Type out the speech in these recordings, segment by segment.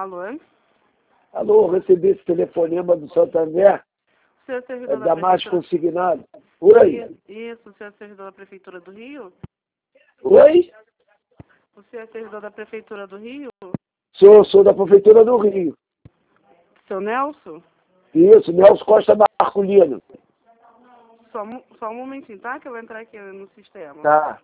Alô? Alô, recebi esse telefonema do Santander, O senhor é servidor da da Mais Prefeitura? Consignado. Oi? Isso, o senhor é servidor da Prefeitura do Rio? Oi? O senhor é servidor da Prefeitura do Rio? Sou da Prefeitura do Rio. Seu Nelson? Isso, Nelson Costa Marculino. Só um momentinho, tá? Que eu vou entrar aqui no sistema. Tá.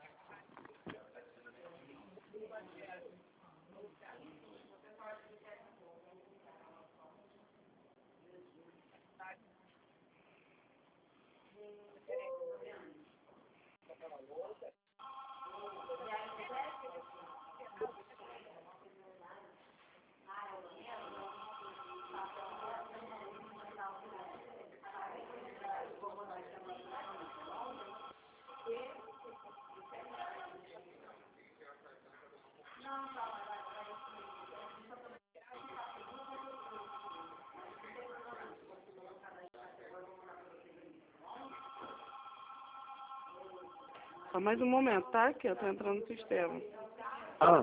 Só mais um momento, tá? Que eu tô entrando no sistema. Ah.